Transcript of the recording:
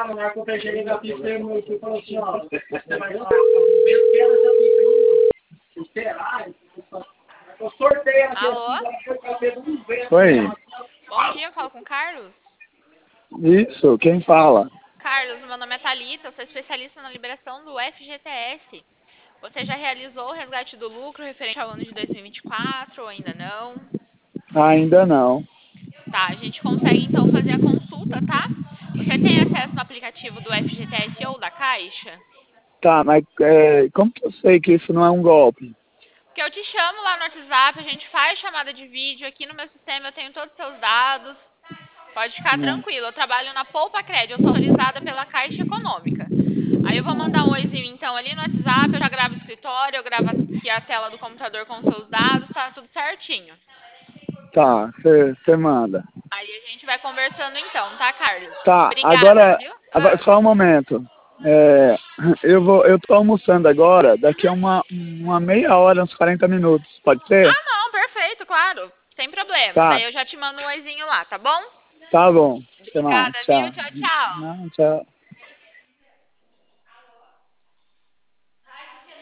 na hora que eu cheguei da pista, ele falou assim, ó, você vai lá, o vento quebra essa pista aí, esperar, eu sorteio aqui, Alô? Oi, Bom dia, eu falo com o Carlos. isso, quem fala? Carlos, meu nome é Thalita, eu sou especialista na liberação do FGTS. Você já realizou o resgate do lucro referente ao ano de 2024 ou ainda não? Ainda não. Tá, a gente consegue então fazer a consulta, tá? Você tem acesso no aplicativo do FGTS ou da Caixa? Tá, mas como que eu sei que isso não é um golpe? Porque eu te chamo lá no WhatsApp, a gente faz chamada de vídeo, aqui no meu sistema eu tenho todos os seus dados. Pode ficar Hum. tranquilo, eu trabalho na Poupa Crédito, eu sou autorizada pela Caixa Econômica. Aí eu vou mandar um oizinho então ali no WhatsApp, eu já gravo o escritório, eu gravo aqui a tela do computador com os seus dados, tá tudo certinho. Tá, você manda. Aí a gente vai conversando então, tá, Carlos? Tá, Obrigada, agora, viu? só um momento. Eu tô almoçando agora, daqui a uma meia hora, uns 40 minutos, pode ser? Ah, não, perfeito, claro. Sem problema. Tá, Daí eu já te mando um oizinho lá, tá bom? tá bom. Até mais, Obrigada, viu? tchau. Tchau, tchau. Não, tchau.